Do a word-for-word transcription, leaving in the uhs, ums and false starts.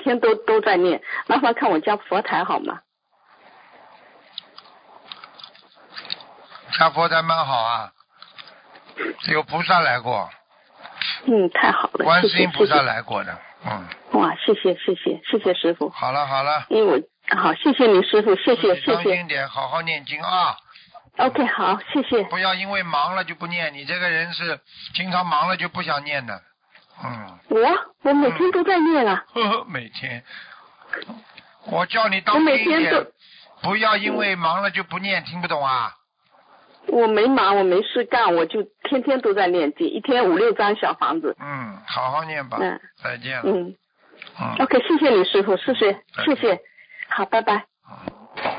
天都都在念，麻烦看我家佛台好吗？ 家佛台蛮好啊，有菩萨来过。 嗯，太好了， 观世音菩萨谢谢来过的，嗯。 哇，谢谢谢谢谢谢师傅。 好了好了。 因为我好，谢谢你师傅，谢谢谢谢。 当心点，好好念经啊。 OK， 好，谢谢。 不要因为忙了就不念，你这个人是经常忙了就不想念的。嗯。 我我每天都在念啊。 呵呵，每天。我叫你当我每心一点天都， 不要因为忙了就不念，听不懂啊？ 我没忙，我没事干，我就天天都在念经，一天五六张小房子。 嗯，好好念吧。 嗯。 再见了。 嗯。 嗯。 OK， 谢谢你师傅，谢谢再见谢谢，好，拜拜。